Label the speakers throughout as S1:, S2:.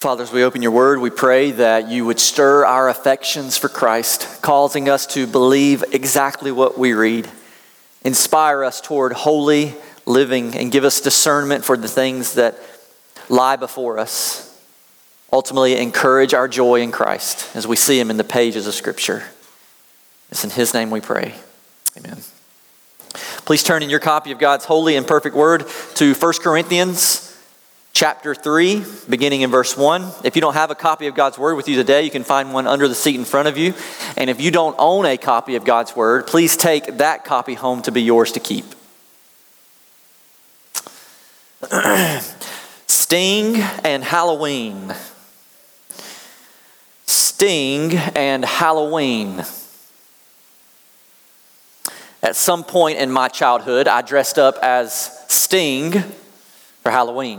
S1: Father, as we open your word, we pray that you would stir our affections for Christ, causing us to believe exactly what we read. Inspire us toward holy living and give us discernment for the things that lie before us. Ultimately, encourage our joy in Christ as we see him in the pages of Scripture. It's in his name we pray. Amen. Please turn in your copy of God's holy and perfect word to 1 Corinthians chapter 3, beginning in verse 1. If you don't have a copy of God's word with you today, you can find one under the seat in front of you. And if you don't own a copy of God's word, please take that copy home to be yours to keep. Sting and Halloween. Sting and Halloween. At some point in my childhood, I dressed up as Sting for Halloween.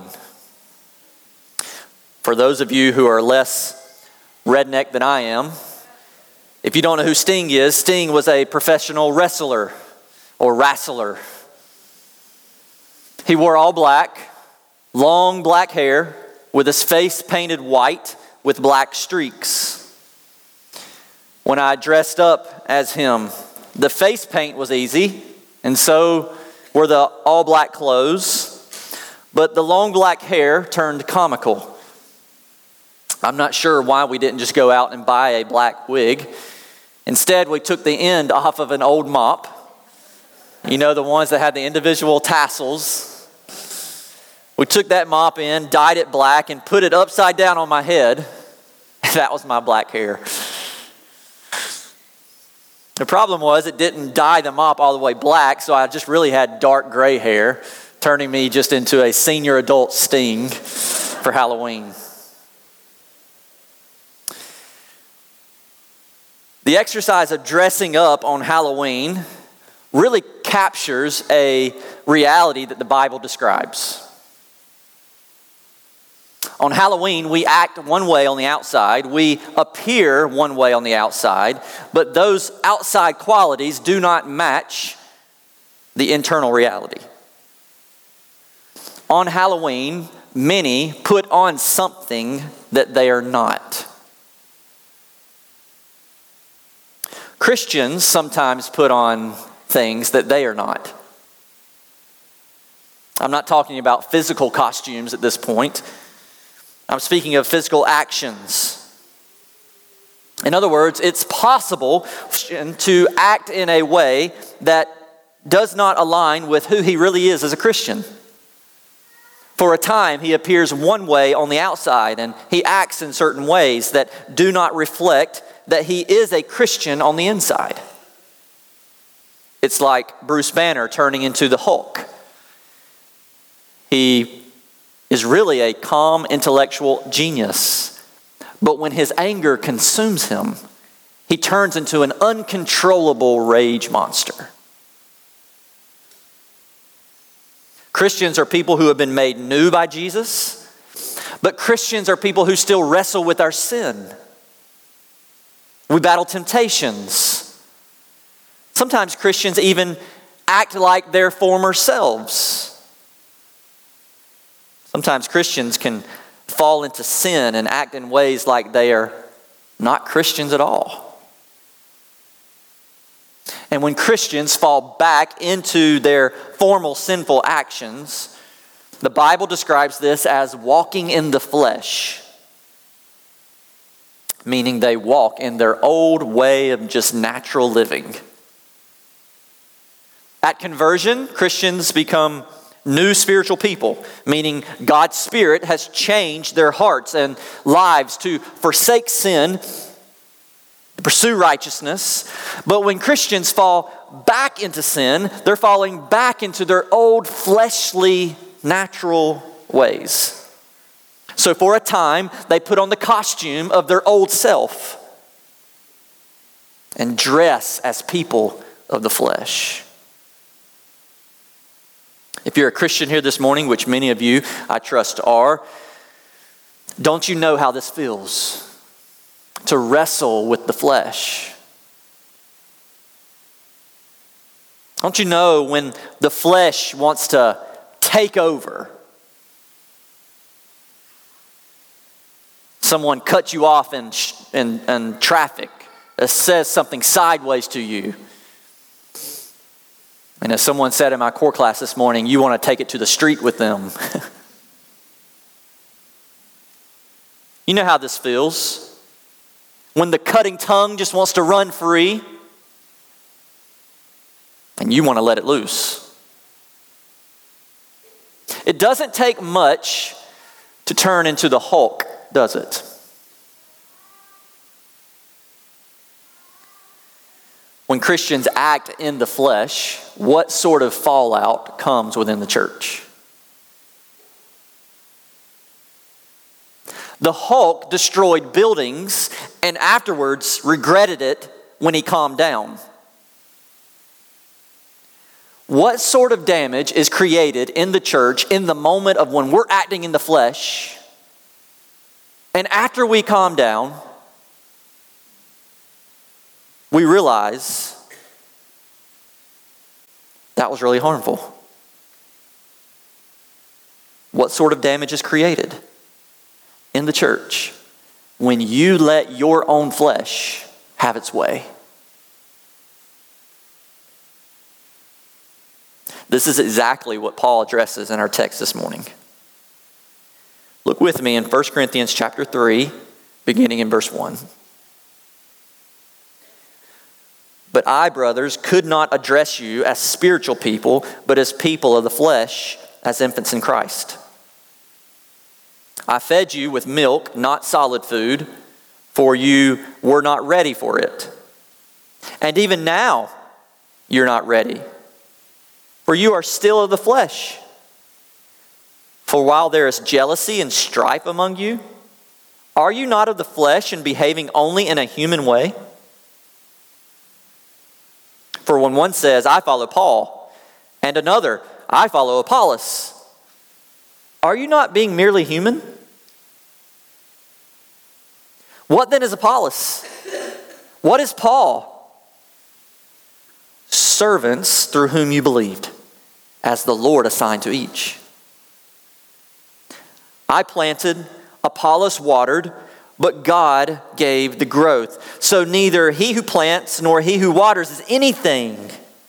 S1: For those of you who are less redneck than I am, if you don't know who Sting is, Sting was a professional wrestler or wrestler. He wore all black, long black hair, with his face painted white with black streaks. When I dressed up as him, the face paint was easy, and so were the all black clothes, but the long black hair turned comical. I'm not sure why we didn't just go out and buy a black wig. Instead, we took the end off of an old mop. You know, the ones that had the individual tassels. We took that mop in, dyed it black, and put it upside down on my head. That was my black hair. The problem was it didn't dye the mop all the way black, so I just really had dark gray hair, turning me just into a senior adult Sting for Halloween. The exercise of dressing up on Halloween really captures a reality that the Bible describes. On Halloween, we act one way on the outside, we appear one way on the outside, but those outside qualities do not match the internal reality. On Halloween, many put on something that they are not. Christians sometimes put on things that they are not. I'm not talking about physical costumes at this point. I'm speaking of physical actions. In other words, it's possible to act in a way that does not align with who he really is as a Christian. For a time, he appears one way on the outside, and he acts in certain ways that do not reflect that he is a Christian on the inside. It's like Bruce Banner turning into the Hulk. He is really a calm intellectual genius, but when his anger consumes him, he turns into an uncontrollable rage monster. Christians are people who have been made new by Jesus, but Christians are people who still wrestle with our sin. We battle temptations. Sometimes Christians even act like their former selves. Sometimes Christians can fall into sin and act in ways like they are not Christians at all. And when Christians fall back into their formal sinful actions, the Bible describes this as walking in the flesh. Meaning they walk in their old way of just natural living. At conversion, Christians become new spiritual people, meaning God's Spirit has changed their hearts and lives to forsake sin, pursue righteousness. But when Christians fall back into sin, they're falling back into their old fleshly, natural ways. So for a time, they put on the costume of their old self and dress as people of the flesh. If you're a Christian here this morning, which many of you I trust are, don't you know how this feels? To wrestle with the flesh. Don't you know when the flesh wants to take over? Someone cuts you off in traffic, says something sideways to you. And as someone said in my core class this morning, you want to take it to the street with them. You know how this feels. When the cutting tongue just wants to run free and you want to let it loose. It doesn't take much to turn into the Hulk, does it? When Christians act in the flesh, what sort of fallout comes within the church? The Hulk destroyed buildings and afterwards regretted it when he calmed down. What sort of damage is created in the church in the moment of when we're acting in the flesh, and after we calm down, we realize that was really harmful? What sort of damage is created in the church when you let your own flesh have its way? This is exactly what Paul addresses in our text this morning. Look with me in 1 Corinthians chapter 3, beginning in verse 1. But I, brothers, could not address you as spiritual people, but as people of the flesh, as infants in Christ. I fed you with milk, not solid food, for you were not ready for it. And even now, you're not ready, for you are still of the flesh. For while there is jealousy and strife among you, are you not of the flesh and behaving only in a human way? For when one says, I follow Paul, and another, I follow Apollos, are you not being merely human? What then is Apollos? What is Paul? Servants through whom you believed, as the Lord assigned to each. I planted, Apollos watered, but God gave the growth. So neither he who plants nor he who waters is anything,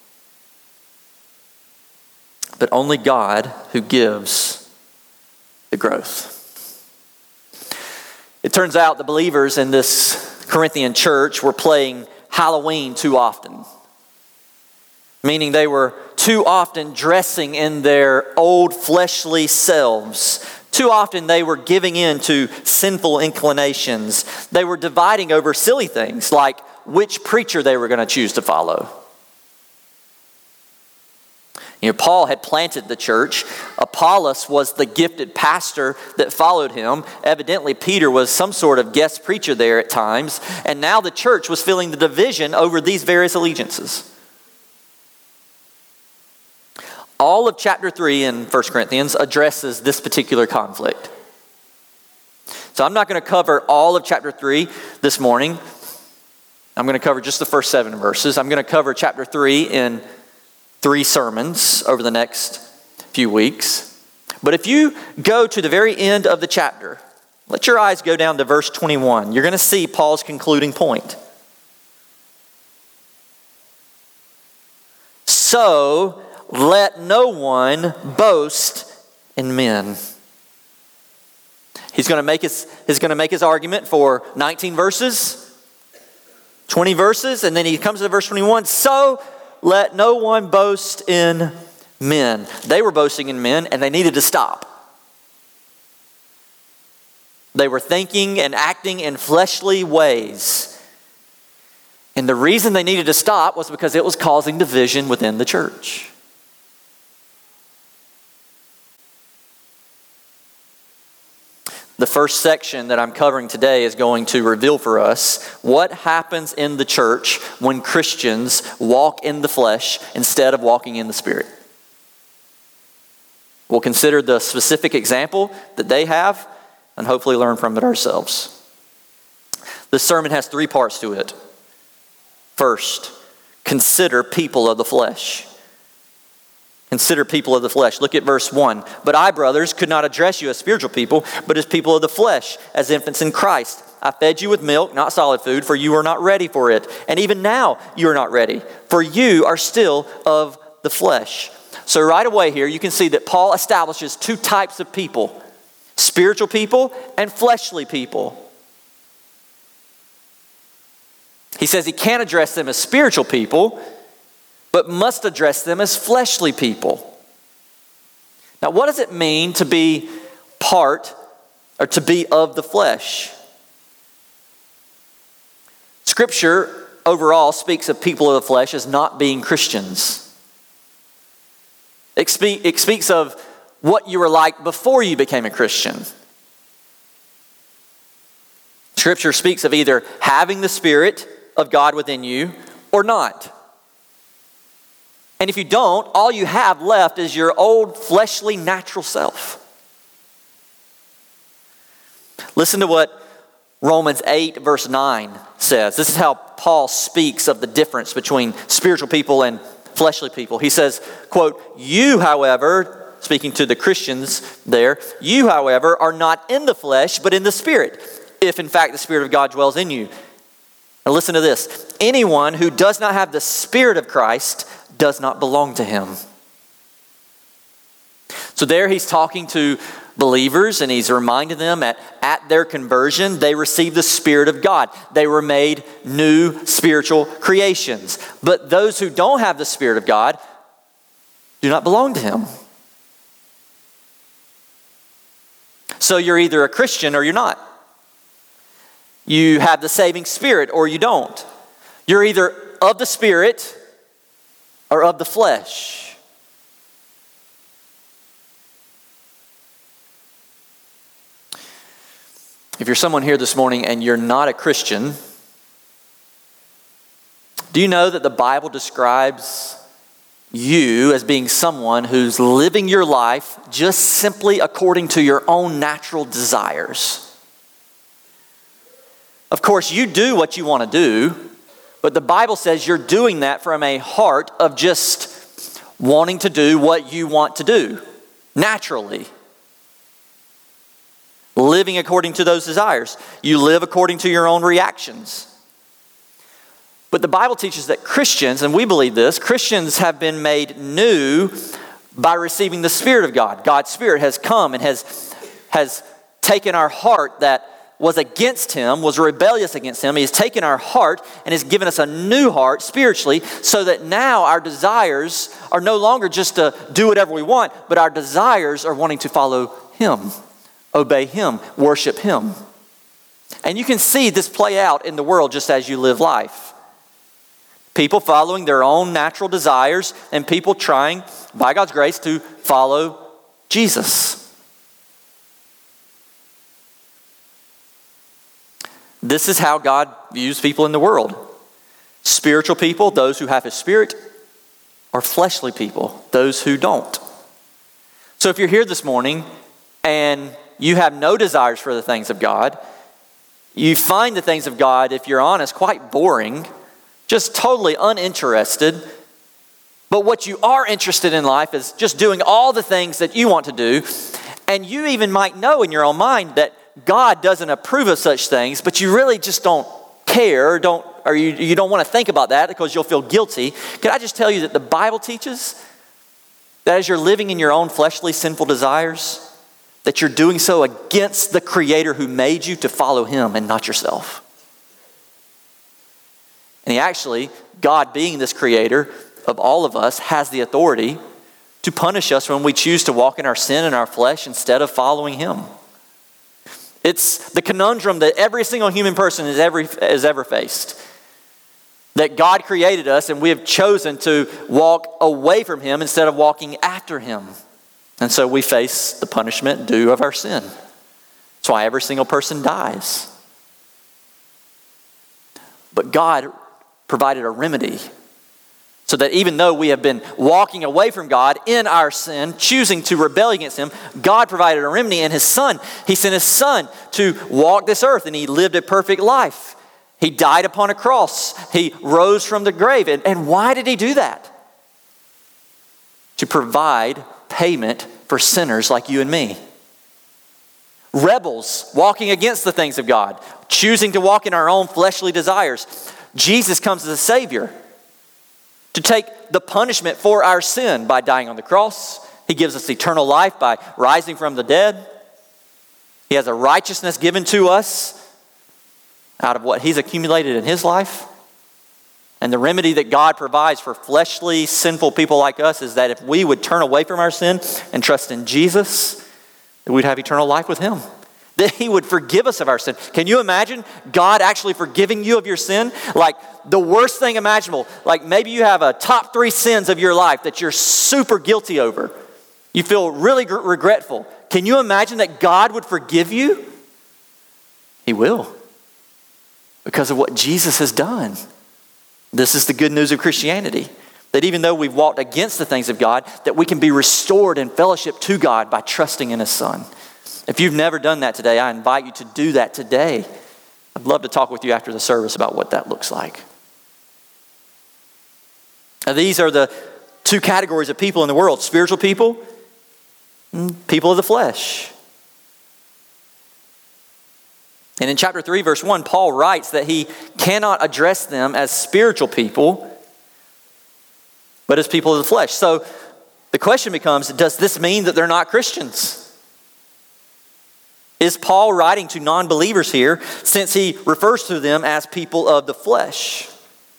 S1: but only God who gives the growth. It turns out the believers in this Corinthian church were playing Halloween too often. Meaning they were too often dressing in their old fleshly selves. Too often they were giving in to sinful inclinations. They were dividing over silly things like which preacher they were going to choose to follow. You know, Paul had planted the church. Apollos was the gifted pastor that followed him. Evidently, Peter was some sort of guest preacher there at times. And now the church was feeling the division over these various allegiances. All of chapter 3 in 1 Corinthians addresses this particular conflict. So I'm not going to cover all of chapter 3 this morning. I'm going to cover just the first 7 verses. I'm going to cover chapter 3 in 3 sermons over the next few weeks. But if you go to the very end of the chapter, let your eyes go down to verse 21. You're going to see Paul's concluding point. So, let no one boast in men. He's going to make his argument for 19 verses, 20 verses, and then he comes to verse 21. So let no one boast in men. They were boasting in men, and they needed to stop. They were thinking and acting in fleshly ways. And the reason they needed to stop was because it was causing division within the church. The first section that I'm covering today is going to reveal for us what happens in the church when Christians walk in the flesh instead of walking in the Spirit. We'll consider the specific example that they have and hopefully learn from it ourselves. This sermon has 3 parts to it. First, consider people of the flesh. Consider people of the flesh. Look at verse 1. But I, brothers, could not address you as spiritual people, but as people of the flesh, as infants in Christ. I fed you with milk, not solid food, for you are not ready for it. And even now you are not ready, for you are still of the flesh. So right away here, you can see that Paul establishes two types of people: spiritual people and fleshly people. He says he can't address them as spiritual people, but must address them as fleshly people. Now, what does it mean to be part or to be of the flesh? Scripture overall speaks of people of the flesh as not being Christians. It speaks of what you were like before you became a Christian. Scripture speaks of either having the Spirit of God within you or not. And if you don't, all you have left is your old fleshly natural self. Listen to what Romans 8 verse 9 says. This is how Paul speaks of the difference between spiritual people and fleshly people. He says, quote, "You, however," speaking to the Christians there, "you, however, are not in the flesh, but in the Spirit, if in fact the Spirit of God dwells in you." Now listen to this. "Anyone who does not have the Spirit of Christ does not belong to him." So there he's talking to believers, and he's reminding them at their conversion, they received the Spirit of God. They were made new spiritual creations. But those who don't have the Spirit of God do not belong to him. So you're either a Christian or you're not. You have the saving Spirit or you don't. You're either of the Spirit or of the flesh. If you're someone here this morning and you're not a Christian, do you know that the Bible describes you as being someone who's living your life just simply according to your own natural desires? Of course, you do what you want to do, but the Bible says you're doing that from a heart of just wanting to do what you want to do, naturally. Living according to those desires. You live according to your own reactions. But the Bible teaches that Christians, and we believe this, Christians have been made new by receiving the Spirit of God. God's Spirit has come and has taken our heart that was against Him, was rebellious against Him. He has taken our heart and has given us a new heart spiritually, so that now our desires are no longer just to do whatever we want, but our desires are wanting to follow Him, obey Him, worship Him. And you can see this play out in the world just as you live life. People following their own natural desires and people trying, by God's grace, to follow Jesus. This is how God views people in the world. Spiritual people, those who have His Spirit, or fleshly people, those who don't. So if you're here this morning and you have no desires for the things of God, you find the things of God, if you're honest, quite boring, just totally uninterested. But what you are interested in life is just doing all the things that you want to do. And you even might know in your own mind that God doesn't approve of such things, but you really just don't care, or you don't want to think about that because you'll feel guilty. Can I just tell you that the Bible teaches that as you're living in your own fleshly sinful desires, that you're doing so against the Creator who made you to follow Him and not yourself. And He actually, God being this Creator of all of us, has the authority to punish us when we choose to walk in our sin and our flesh instead of following Him. It's the conundrum that every single human person has ever faced. That God created us and we have chosen to walk away from Him instead of walking after Him. And so we face the punishment due of our sin. That's why every single person dies. But God provided a remedy so that even though we have been walking away from God in our sin, choosing to rebel against Him, God provided a remedy in His Son. He sent His Son to walk this earth, and He lived a perfect life. He died upon a cross. He rose from the grave. And why did He do that? to provide payment for sinners like you and me. Rebels walking against the things of God, choosing to walk in our own fleshly desires. Jesus comes as a Savior to take the punishment for our sin by dying on the cross. He gives us eternal life by rising from the dead. He has a righteousness given to us out of what He's accumulated in His life. And the remedy that God provides for fleshly, sinful people like us is that if we would turn away from our sin and trust in Jesus, that we'd have eternal life with Him. That He would forgive us of our sin. Can you imagine God actually forgiving you of your sin? Like the worst thing imaginable. Like maybe you have a top 3 sins of your life that you're super guilty over. You feel really regretful. Can you imagine that God would forgive you? He will. Because of what Jesus has done. This is the good news of Christianity. That even though we've walked against the things of God, that we can be restored in fellowship to God by trusting in His Son. If you've never done that today, I invite you to do that today. I'd love to talk with you after the service about what that looks like. Now, these are the 2 categories of people in the world: spiritual people and people of the flesh. And in chapter 3, verse 1, Paul writes that he cannot address them as spiritual people, but as people of the flesh. So the question becomes, does this mean that they're not Christians? Is Paul writing to non-believers here since he refers to them as people of the flesh?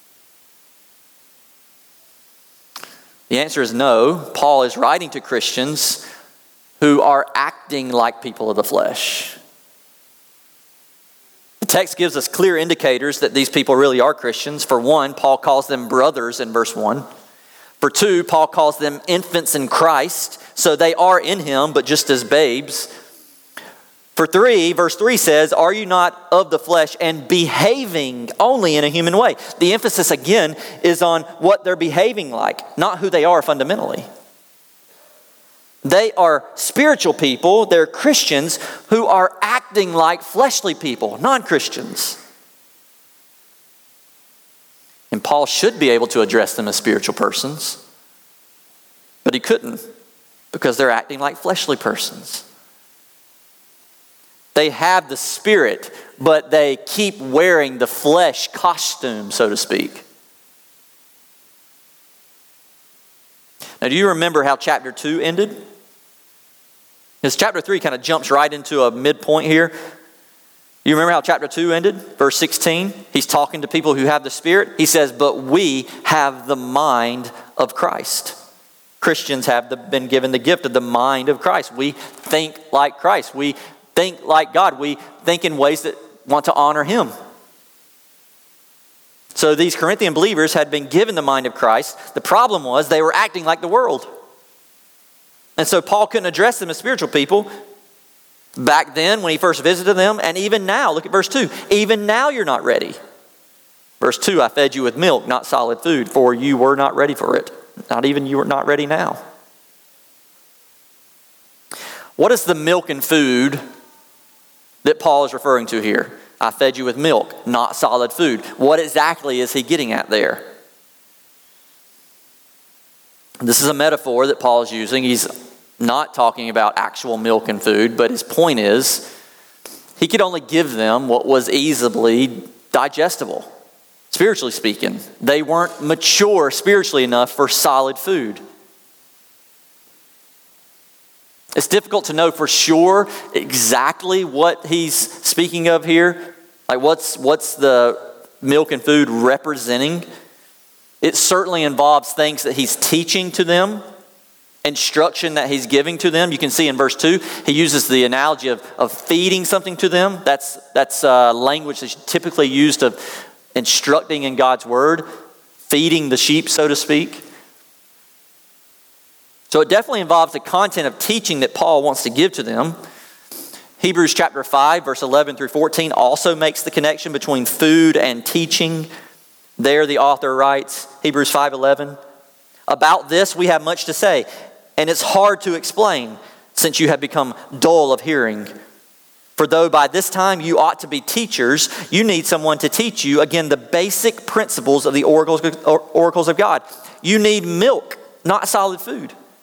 S1: The answer is no. Paul is writing to Christians who are acting like people of the flesh. The text gives us clear indicators that these people really are Christians. For one, Paul calls them brothers in verse 1. For 2, Paul calls them infants in Christ. So they are in Him, but just as babes. For 3, verse 3 says, are you not of the flesh and behaving only in a human way? The emphasis again is on what they're behaving like, not who they are fundamentally. They are spiritual people, they're Christians who are acting like fleshly people, non-Christians. And Paul should be able to address them as spiritual persons, but he couldn't because they're acting like fleshly persons. They have the Spirit, but they keep wearing the flesh costume, so to speak. Now, do you remember how chapter 2 ended? Because chapter 3 kind of jumps right into a midpoint here. You remember how chapter 2 ended? Verse 16, he's talking to people who have the Spirit. He says, but we have the mind of Christ. Christians have been given the gift of the mind of Christ. We think like Christ. We think like God. We think in ways that want to honor Him. So these Corinthian believers had been given the mind of Christ. The problem was they were acting like the world. And so Paul couldn't address them as spiritual people back then when he first visited them, and even now. Look at verse 2. Even now you're not ready. Verse 2, I fed you with milk, not solid food, for you were not ready for it. Not even you are not ready now. What is the milk and food that Paul is referring to here? I fed you with milk, not solid food. What exactly is he getting at there? This is a metaphor that Paul is using. He's not talking about actual milk and food, but his point is he could only give them what was easily digestible, spiritually speaking. They weren't mature spiritually enough for solid food. It's difficult to know for sure exactly what he's speaking of here. Like what's the milk and food representing? It certainly involves things that he's teaching to them, instruction that he's giving to them. You can see in verse 2, he uses the analogy of feeding something to them. That's language that's typically used of instructing in God's word, feeding the sheep, so to speak. So it definitely involves the content of teaching that Paul wants to give to them. Hebrews chapter 5, verse 11 through 14 also makes the connection between food and teaching. There the author writes, Hebrews 5:11, about this we have much to say, and it's hard to explain since you have become dull of hearing. For though by this time you ought to be teachers, you need someone to teach you, again, the basic principles of the oracles of God. You need milk, not solid food.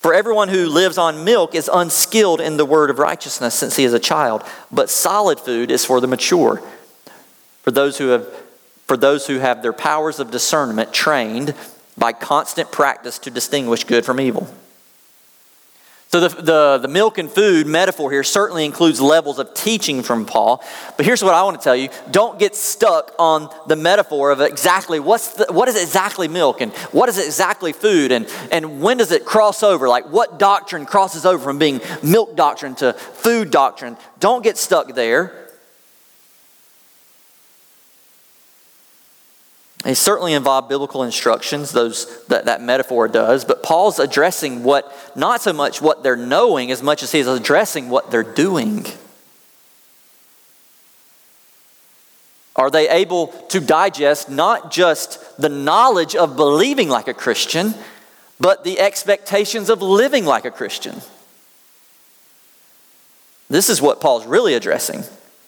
S1: For everyone who lives on milk is unskilled in the word of righteousness since he is a child, but solid food is for the mature, for those who have their powers of discernment trained by constant practice to distinguish good from evil. So the milk and food metaphor here certainly includes levels of teaching from Paul. But here's what I want to tell you. Don't get stuck on the metaphor of exactly what is exactly milk and what is exactly food and when does it cross over? Like what doctrine crosses over from being milk doctrine to food doctrine? Don't get stuck there. They certainly involve biblical instructions, that metaphor does, but Paul's addressing not so much what they're knowing as much as he's addressing what they're doing. Are they able to digest not just the knowledge of believing like a Christian, but the expectations of living like a Christian? This is what Paul's really addressing.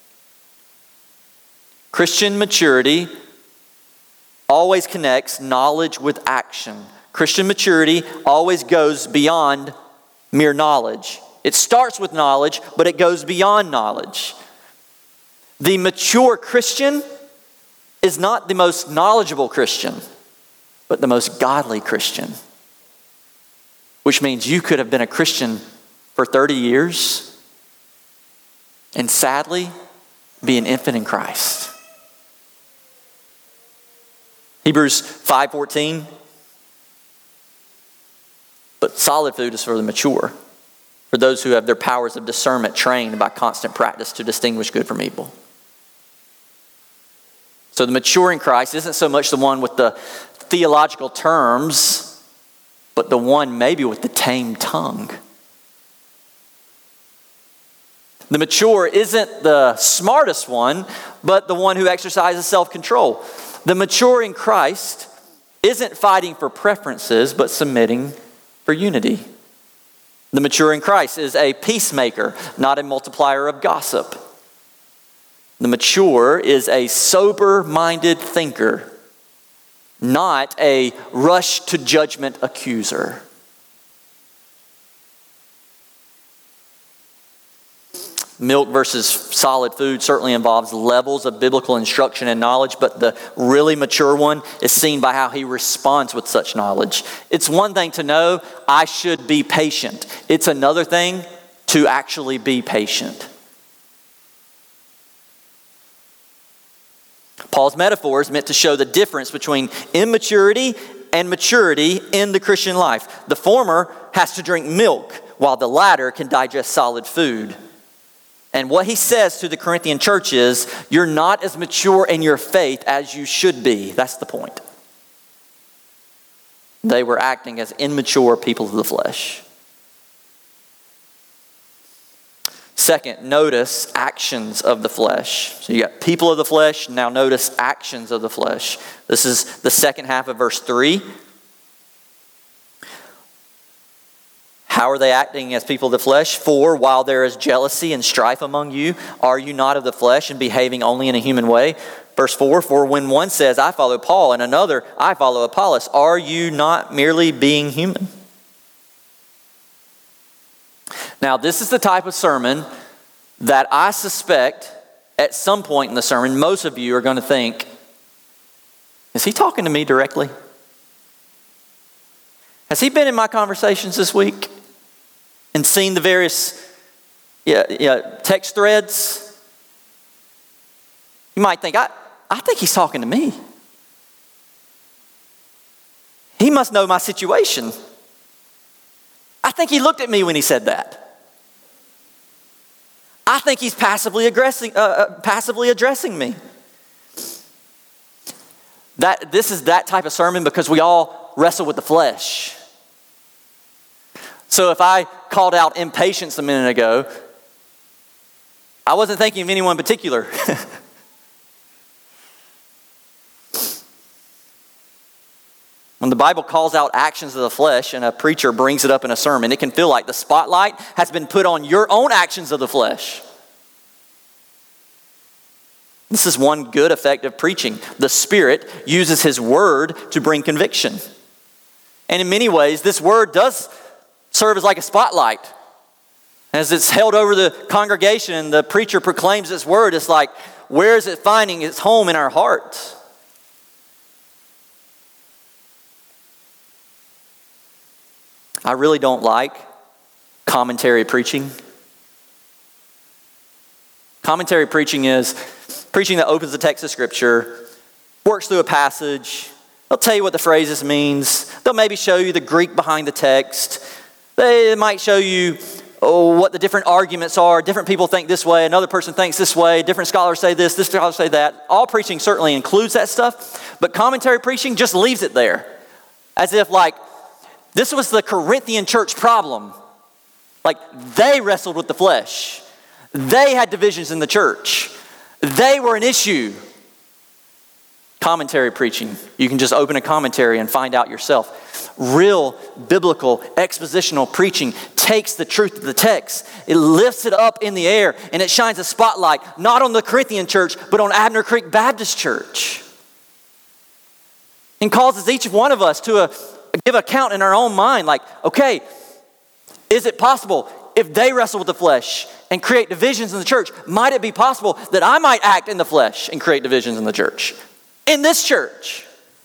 S1: Christian maturity always connects knowledge with action. Christian maturity always goes beyond mere knowledge. It starts with knowledge, but it goes beyond knowledge. The mature Christian is not the most knowledgeable Christian, but the most godly Christian. Which means you could have been a Christian for 30 years and sadly be an infant in Christ. Hebrews 5:14, but solid food is for the mature, for those who have their powers of discernment trained by constant practice to distinguish good from evil. So the mature in Christ isn't so much the one with the theological terms, but the one maybe with the tame tongue. The mature isn't the smartest one, but the one who exercises self-control. The mature in Christ isn't fighting for preferences, but submitting for unity. The mature in Christ is a peacemaker, not a multiplier of gossip. The mature is a sober-minded thinker, not a rush-to-judgment accuser. Milk versus solid food certainly involves levels of biblical instruction and knowledge, but the really mature one is seen by how he responds with such knowledge. It's one thing to know, I should be patient. It's another thing to actually be patient. Paul's metaphor is meant to show the difference between immaturity and maturity in the Christian life. The former has to drink milk, while the latter can digest solid food. And what he says to the Corinthian church is, you're not as mature in your faith as you should be. That's the point. They were acting as immature people of the flesh. Second, notice actions of the flesh. So you got people of the flesh, now notice actions of the flesh. This is the second half of verse 3. How are they acting as people of the flesh? For while there is jealousy and strife among you, are you not of the flesh and behaving only in a human way? Verse 4, for when one says, I follow Paul, and another, I follow Apollos, are you not merely being human? Now, this is the type of sermon that I suspect at some point in the sermon, most of you are going to think, is he talking to me directly? Has he been in my conversations this week and seen the various text threads? You might think, I think he's talking to me. He must know my situation. I think he looked at me when he said that. I think he's passively addressing me. This is that type of sermon because we all wrestle with the flesh. So if I called out impatience a minute ago, I wasn't thinking of anyone in particular. When the Bible calls out actions of the flesh and a preacher brings it up in a sermon, it can feel like the spotlight has been put on your own actions of the flesh. This is one good effect of preaching. The Spirit uses His Word to bring conviction. And in many ways, this Word does serve as like a spotlight. As it's held over the congregation and the preacher proclaims its word, it's like, where is it finding its home in our hearts? I really don't like commentary preaching. Commentary preaching is preaching that opens the text of Scripture, works through a passage. They'll tell you what the phrases means. They'll maybe show you the Greek behind the text. They might show you what the different arguments are. Different people think this way. Another person thinks this way. Different scholars say this scholars say that. All preaching certainly includes that stuff. But commentary preaching just leaves it there. As if like, this was the Corinthian church problem. Like, they wrestled with the flesh. They had divisions in the church. They were an issue. Commentary preaching. You can just open a commentary and find out yourself. Real biblical expositional preaching takes the truth of the text. It lifts it up in the air and it shines a spotlight not on the Corinthian church but on Abner Creek Baptist Church. And causes each one of us to give account in our own mind like, okay, is it possible if they wrestle with the flesh and create divisions in the church, might it be possible that I might act in the flesh and create divisions in the church? In this church.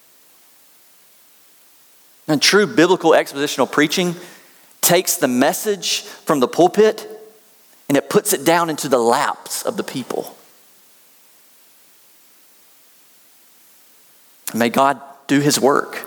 S1: And true biblical expositional preaching takes the message from the pulpit and it puts it down into the laps of the people. May God do His work.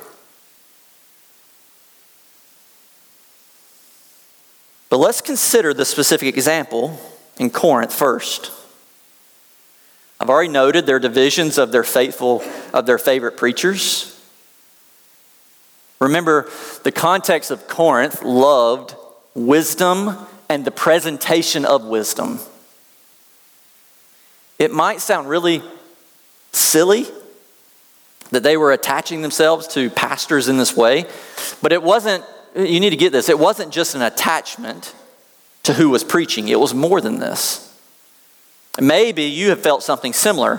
S1: But let's consider the specific example in Corinth first. I've already noted their divisions of their favorite preachers. Remember, the context of Corinth loved wisdom and the presentation of wisdom. It might sound really silly that they were attaching themselves to pastors in this way, but it wasn't, you need to get this, it wasn't just an attachment to who was preaching. It was more than this. Maybe you have felt something similar.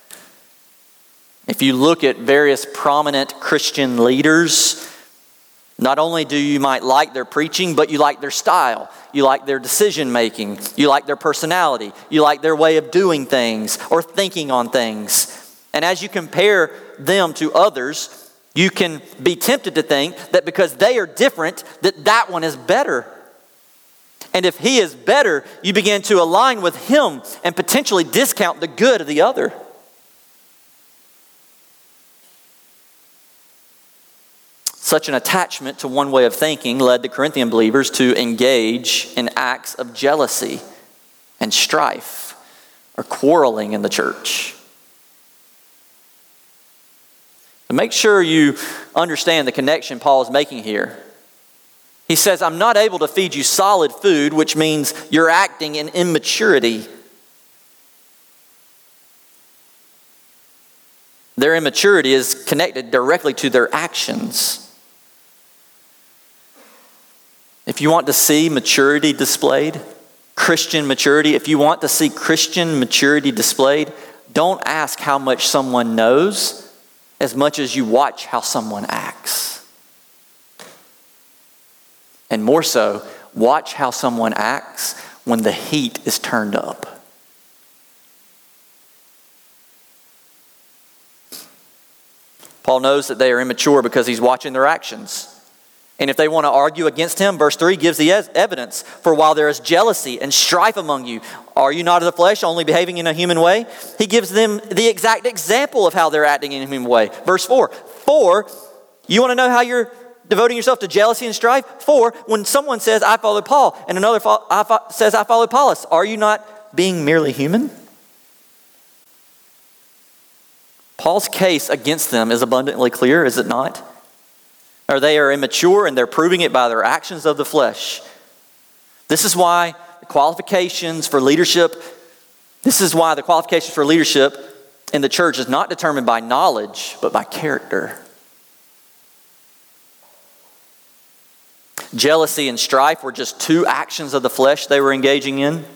S1: If you look at various prominent Christian leaders, not only do you might like their preaching, but you like their style. You like their decision making. You like their personality. You like their way of doing things or thinking on things. And as you compare them to others, you can be tempted to think that because they are different, that one is better. And if he is better, you begin to align with him and potentially discount the good of the other. Such an attachment to one way of thinking led the Corinthian believers to engage in acts of jealousy and strife or quarreling in the church. To make sure you understand the connection Paul is making here, he says, I'm not able to feed you solid food, which means you're acting in immaturity. Their immaturity is connected directly to their actions. If you want to see maturity displayed, Christian maturity, if you want to see Christian maturity displayed, don't ask how much someone knows as much as you watch how someone acts. And more so, watch how someone acts when the heat is turned up. Paul knows that they are immature because he's watching their actions. And if they want to argue against him, verse 3 gives the evidence. For while there is jealousy and strife among you, are you not of the flesh, only behaving in a human way? He gives them the exact example of how they're acting in a human way. Verse 4, you want to know how you're devoting yourself to jealousy and strife? For when someone says, I follow Paul, and another says, I follow Apollos, are you not being merely human? Paul's case against them is abundantly clear, is it not? Or they are immature and they're proving it by their actions of the flesh. This is why the qualifications for leadership in the church is not determined by knowledge, but by character. Jealousy and strife were just two actions of the flesh they were engaging in.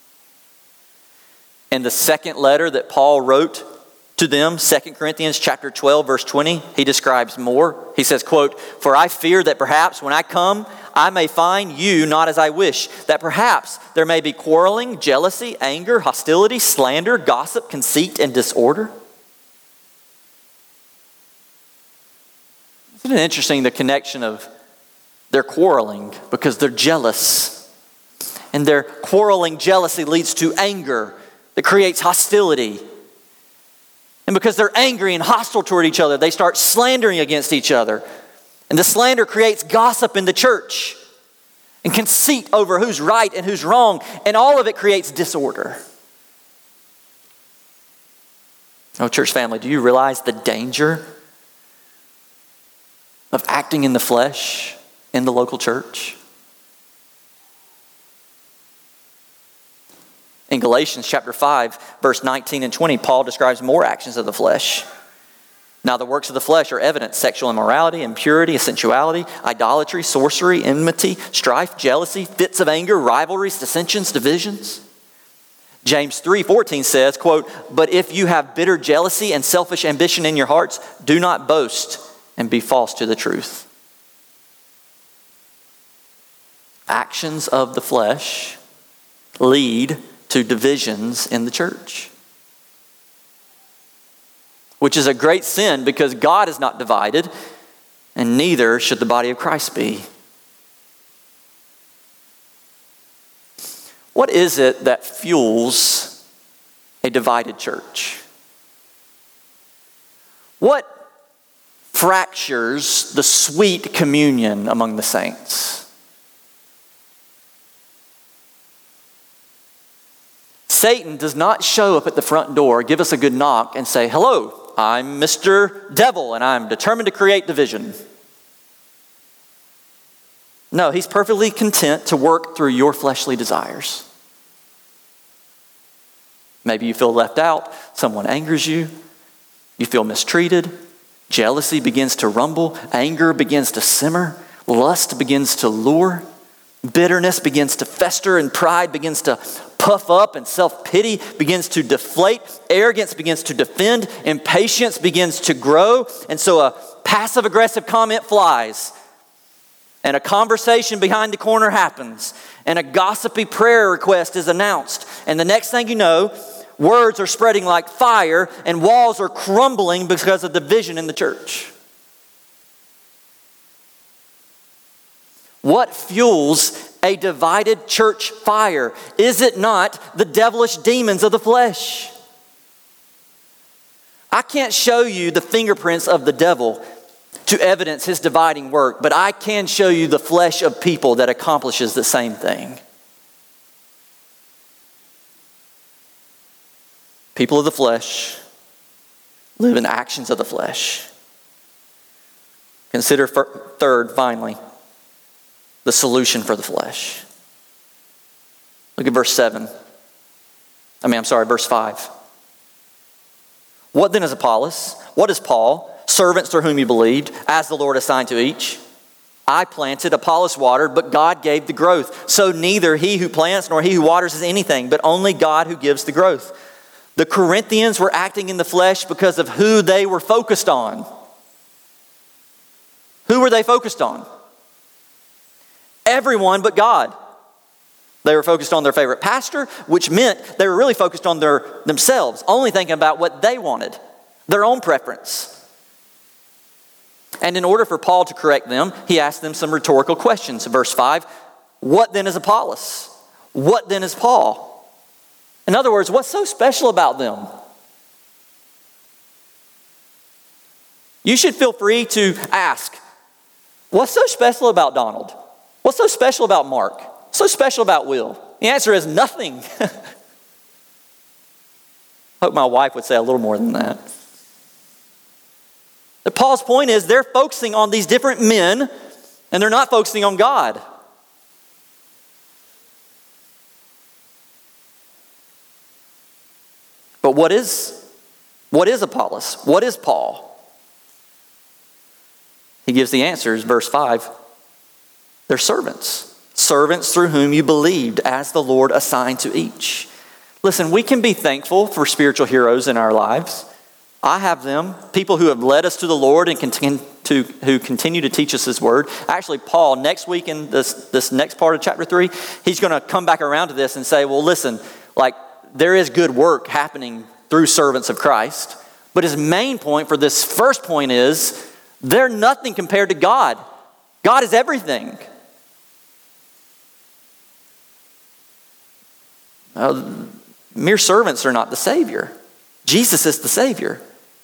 S1: And the second letter that Paul wrote to them, 2 Corinthians chapter 12, verse 20, he describes more. He says, quote, for I fear that perhaps when I come, I may find you not as I wish, that perhaps there may be quarreling, jealousy, anger, hostility, slander, gossip, conceit, and disorder. Isn't it interesting, the connection of they're quarreling because they're jealous. And their quarreling jealousy leads to anger that creates hostility. And because they're angry and hostile toward each other, they start slandering against each other. And the slander creates gossip in the church and conceit over who's right and who's wrong. And all of it creates disorder. Oh, church family, do you realize the danger of acting in the flesh in the local church? In Galatians chapter 5, verse 19 and 20, Paul describes more actions of the flesh. Now the works of the flesh are evident: sexual immorality, impurity, sensuality, idolatry, sorcery, enmity, strife, jealousy, fits of anger, rivalries, dissensions, divisions. James 3:14 says, quote, "But if you have bitter jealousy and selfish ambition in your hearts, do not boast and be false to the truth." Actions of the flesh lead to divisions in the church, which is a great sin because God is not divided, and neither should the body of Christ be. What is it that fuels a divided church? What fractures the sweet communion among the saints? Satan does not show up at the front door, give us a good knock, and say, "Hello, I'm Mr. Devil, and I'm determined to create division." No, he's perfectly content to work through your fleshly desires. Maybe you feel left out, someone angers you, you feel mistreated, jealousy begins to rumble, anger begins to simmer, lust begins to lure, bitterness begins to fester, and pride begins to puff up, and self-pity begins to deflate, arrogance begins to defend, impatience begins to grow, and so a passive-aggressive comment flies, and a conversation behind the corner happens, and a gossipy prayer request is announced, and the next thing you know, words are spreading like fire, and walls are crumbling because of division in the church. What fuels a divided church fire? Is it not the devilish demons of the flesh? I can't show you the fingerprints of the devil to evidence his dividing work, but I can show you the flesh of people that accomplishes the same thing. People of the flesh live in actions of the flesh. Consider third, finally, the solution for the flesh. Look at verse 5. What then is Apollos? What is Paul? Servants through whom you believed, as the Lord assigned to each. I planted, Apollos watered, but God gave the growth. So neither he who plants nor he who waters is anything, but only God who gives the growth. The Corinthians were acting in the flesh because of who they were focused on. Who were they focused on? Everyone but God. They were focused on their favorite pastor, which meant they were really focused on themselves, only thinking about what they wanted, their own preference. And in order for Paul to correct them, he asked them some rhetorical questions. Verse 5, what then is Apollos? What then is Paul? In other words, what's so special about them? You should feel free to ask, what's so special about Donald? What's so special about Mark? What's so special about Will? The answer is nothing. I hope my wife would say a little more than that. But Paul's point is they're focusing on these different men and they're not focusing on God. But what is Apollos? What is Paul? He gives the answers, verse 5. They're servants. Servants through whom you believed, as the Lord assigned to each. Listen, we can be thankful for spiritual heroes in our lives. I have them, people who have led us to the Lord and who continue to teach us His Word. Actually, Paul, next week in this next part of chapter 3, he's going to come back around to this and say, well, listen, like there is good work happening through servants of Christ. But his main point for this first point is they're nothing compared to God. God is everything. Mere servants are not the Savior. Jesus is the Savior.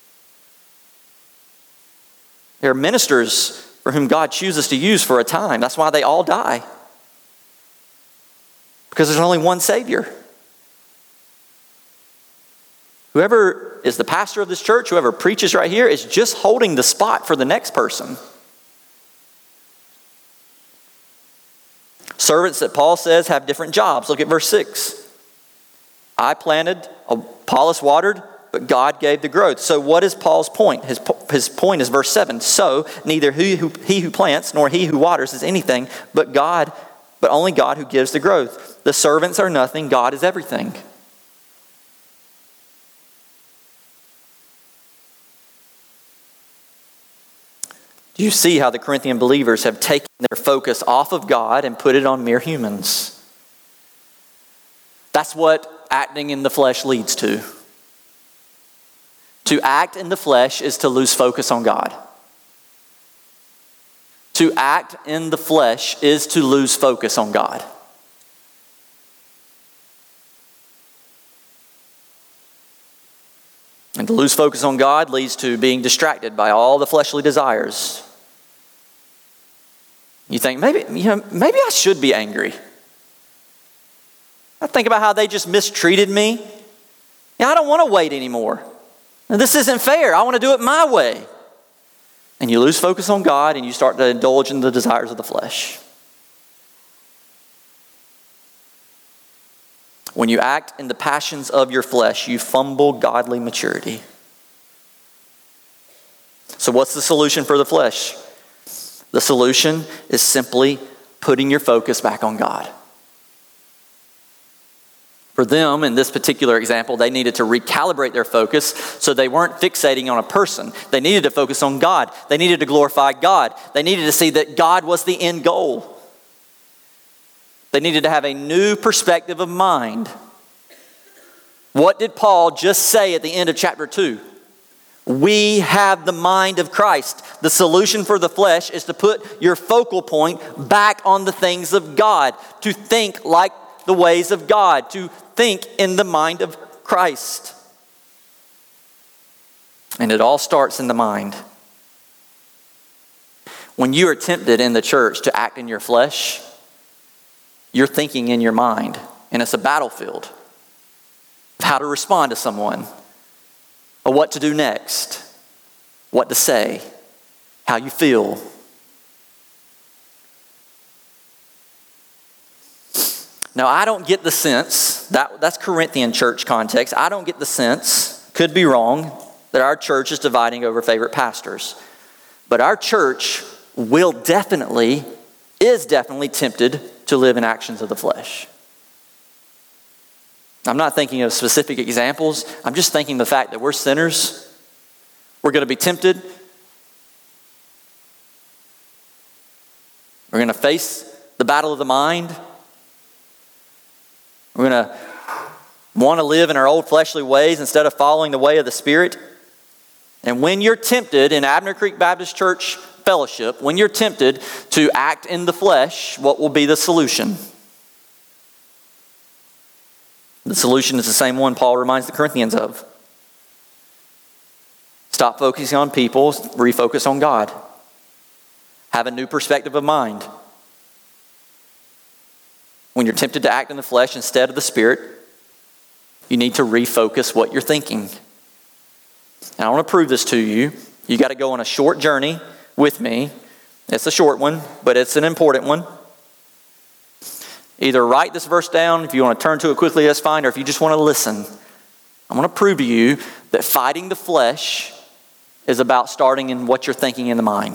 S1: There are ministers for whom God chooses to use for a time. That's why they all die. Because there's only one Savior. Whoever is the pastor of this church, whoever preaches right here, is just holding the spot for the next person. Servants that Paul says have different jobs. Look at verse 6. I planted, Apollos watered, but God gave the growth. So what is Paul's point? His point is verse 7. So neither he who plants nor he who waters is anything but only God who gives the growth. The servants are nothing, God is everything. Do you see how the Corinthian believers have taken their focus off of God and put it on mere humans? That's what acting in the flesh leads to. To act in the flesh is to lose focus on God. To act in the flesh is to lose focus on God. And to lose focus on God leads to being distracted by all the fleshly desires. You think, maybe I should be angry. I think about how they just mistreated me. I don't want to wait anymore. This isn't fair. I want to do it my way. And you lose focus on God and you start to indulge in the desires of the flesh. When you act in the passions of your flesh, you fumble godly maturity. So what's the solution for the flesh? The solution is simply putting your focus back on God. For them, in this particular example, they needed to recalibrate their focus so they weren't fixating on a person. They needed to focus on God. They needed to glorify God. They needed to see that God was the end goal. They needed to have a new perspective of mind. What did Paul just say at the end of chapter 2? We have the mind of Christ. The solution for the flesh is to put your focal point back on the things of God, to think like the ways of God, to think in the mind of Christ. And it all starts in the mind. When you are tempted in the church to act in your flesh, you're thinking in your mind, and it's a battlefield of how to respond to someone, or what to do next, what to say, how you feel. Now, I don't get the sense, that's Corinthian church context, I don't get the sense, could be wrong, that our church is dividing over favorite pastors. But our church is definitely tempted to live in actions of the flesh. I'm not thinking of specific examples. I'm just thinking the fact that we're sinners. We're going to be tempted. We're going to face the battle of the mind. We're going to want to live in our old fleshly ways instead of following the way of the Spirit. And when you're tempted in Abner Creek Baptist Church Fellowship, when you're tempted to act in the flesh, what will be the solution? The solution is the same one Paul reminds the Corinthians of. Stop focusing on people, refocus on God. Have a new perspective of mind. When you're tempted to act in the flesh instead of the Spirit, you need to refocus what you're thinking. And I want to prove this to you. You got to go on a short journey with me. It's a short one, but it's an important one. Either write this verse down, if you want to turn to it quickly, that's fine, or if you just want to listen. I want to prove to you that fighting the flesh is about starting in what you're thinking in the mind.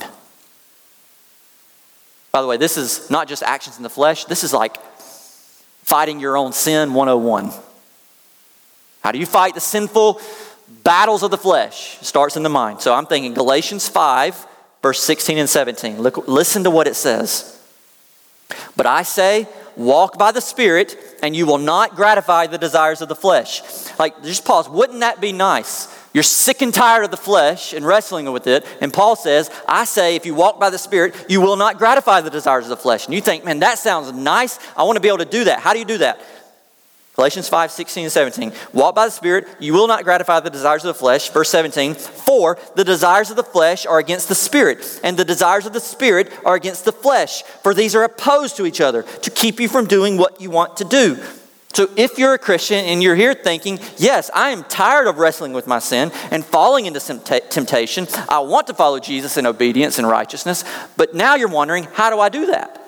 S1: By the way, this is not just actions in the flesh, this is like fighting your own sin 101. How do you fight the sinful battles of the flesh starts in the mind. So I'm thinking Galatians 5, verse 16 and 17. Listen to what it says. But I say, walk by the Spirit, and you will not gratify the desires of the flesh. Like, just pause. Wouldn't that be nice? You're sick and tired of the flesh and wrestling with it. And Paul says, I say, if you walk by the Spirit, you will not gratify the desires of the flesh. And you think, man, that sounds nice. I want to be able to do that. How do you do that? Galatians 5, 16 and 17. Walk by the Spirit, you will not gratify the desires of the flesh. Verse 17. For the desires of the flesh are against the Spirit, and the desires of the Spirit are against the flesh. For these are opposed to each other, to keep you from doing what you want to do. So if you're a Christian and you're here thinking, yes, I am tired of wrestling with my sin and falling into some temptation. I want to follow Jesus in obedience and righteousness. But now you're wondering, how do I do that?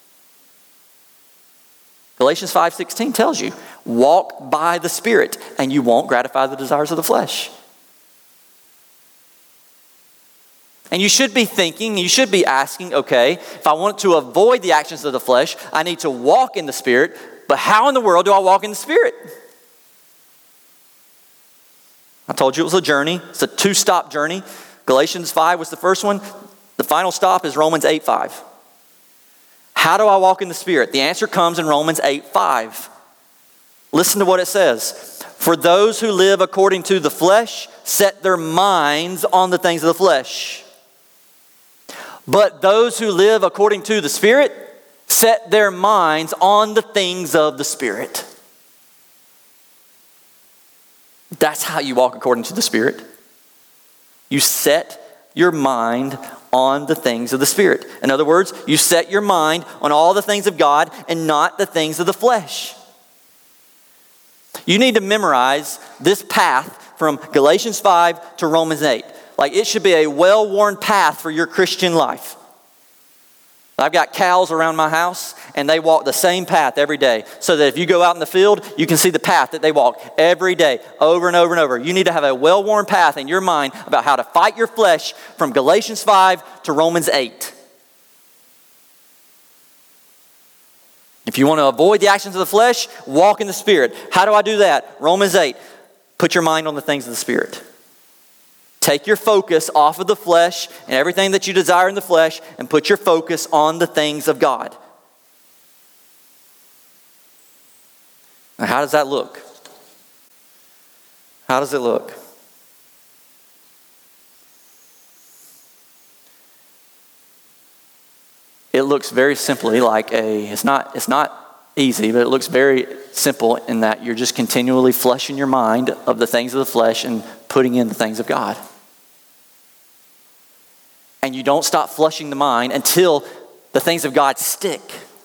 S1: Galatians 5:16 tells you, walk by the Spirit and you won't gratify the desires of the flesh. And you should be thinking, you should be asking, okay, if I want to avoid the actions of the flesh, I need to walk in the Spirit. But how in the world do I walk in the Spirit? I told you it was a journey. It's a 2-stop journey. Galatians 5 was the first one. The final stop is Romans 8:5. How do I walk in the Spirit? The answer comes in Romans 8:5. Listen to what it says. For those who live according to the flesh set their minds on the things of the flesh. But those who live according to the Spirit set their minds on the things of the Spirit. That's how you walk according to the Spirit. You set your mind on the things of the Spirit. In other words, you set your mind on all the things of God and not the things of the flesh. You need to memorize this path from Galatians 5 to Romans 8. Like, it should be a well-worn path for your Christian life. I've got cows around my house, and they walk the same path every day. So that if you go out in the field, you can see the path that they walk every day, over and over and over. You need to have a well-worn path in your mind about how to fight your flesh from Galatians 5 to Romans 8. If you want to avoid the actions of the flesh, walk in the Spirit. How do I do that? Romans 8. Put your mind on the things of the Spirit. Take your focus off of the flesh and everything that you desire in the flesh and put your focus on the things of God. Now, how does that look? How does it look? It looks very simply like it's not easy, but it looks very simple in that you're just continually flushing your mind of the things of the flesh and putting in the things of God. And you don't stop flushing the mind until the things of God stick.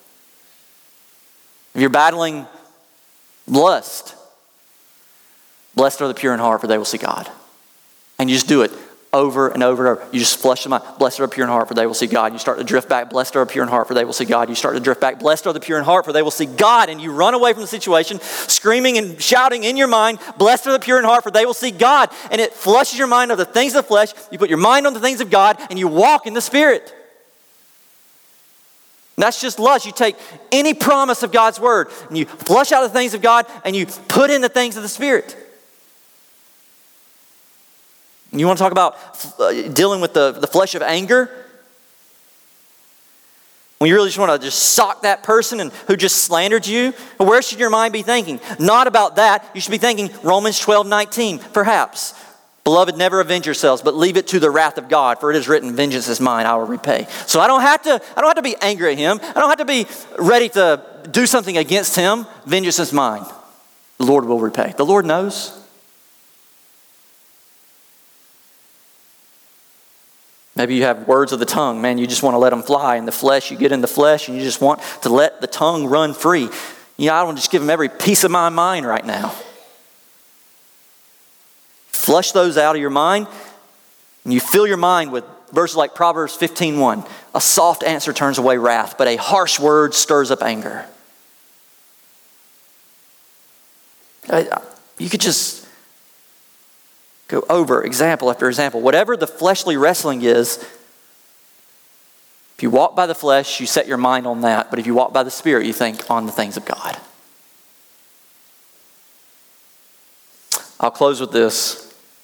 S1: If you're battling lust, blessed are the pure in heart, for they will see God. And you just do it over and over and over. You just flush the mind. Blessed are the pure in heart, for they will see God. You start to drift back. Blessed are the pure in heart, for they will see God. You start to drift back. Blessed are the pure in heart, for they will see God. And you run away from the situation, screaming and shouting in your mind, blessed are the pure in heart, for they will see God. And it flushes your mind of the things of the flesh. You put your mind on the things of God, and you walk in the Spirit. And that's just lust. You take any promise of God's word, and you flush out the things of God, and you put in the things of the Spirit. You want to talk about dealing with the flesh of anger? When you really just want to just sock that person and who just slandered you? Where should your mind be thinking? Not about that. You should be thinking Romans 12:19, perhaps. Beloved, never avenge yourselves, but leave it to the wrath of God, for it is written, vengeance is mine, I will repay. So I don't have to be angry at him. I don't have to be ready to do something against him. Vengeance is mine. The Lord will repay. The Lord knows. Maybe you have words of the tongue. Man, you just want to let them fly. In the flesh, you get in the flesh and you just want to let the tongue run free. I want to just give them every piece of my mind right now. Flush those out of your mind and you fill your mind with verses like Proverbs 15:1. A soft answer turns away wrath, but a harsh word stirs up anger. You could just go over example after example. Whatever the fleshly wrestling is, if you walk by the flesh, you set your mind on that. But if you walk by the Spirit, you think on the things of God. I'll close with this.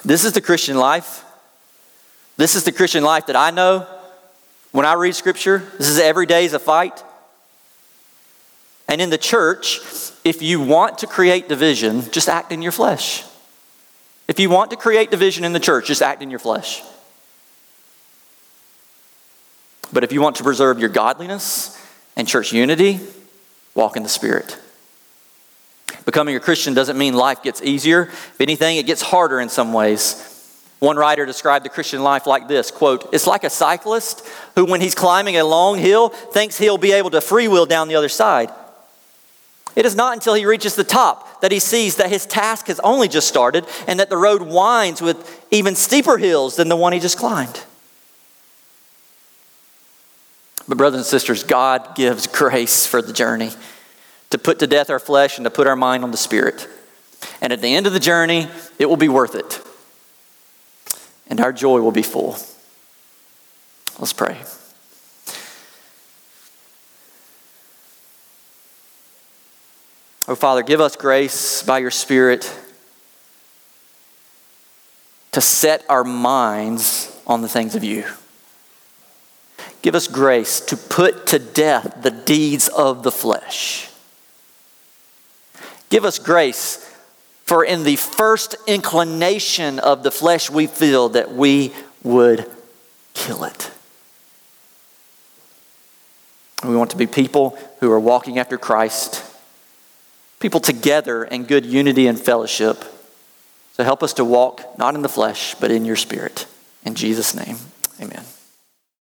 S1: This is the Christian life. This is the Christian life that I know. When I read Scripture, this is every day is a fight. And in the church, if you want to create division, just act in your flesh. If you want to create division in the church, just act in your flesh. But if you want to preserve your godliness and church unity, walk in the Spirit. Becoming a Christian doesn't mean life gets easier. If anything, it gets harder in some ways. One writer described the Christian life like this, quote, "It's like a cyclist who, when he's climbing a long hill, thinks he'll be able to freewheel down the other side. It is not until he reaches the top that he sees that his task has only just started and that the road winds with even steeper hills than the one he just climbed." But brothers and sisters, God gives grace for the journey, to put to death our flesh and to put our mind on the Spirit. And at the end of the journey, it will be worth it. And our joy will be full. Let's pray. Oh, Father, give us grace by your Spirit to set our minds on the things of you. Give us grace to put to death the deeds of the flesh. Give us grace for in the first inclination of the flesh we feel that we would kill it. We want to be people who are walking after Christ, people together in good unity and fellowship. So help us to walk not in the flesh, but in your Spirit. In Jesus' name, amen.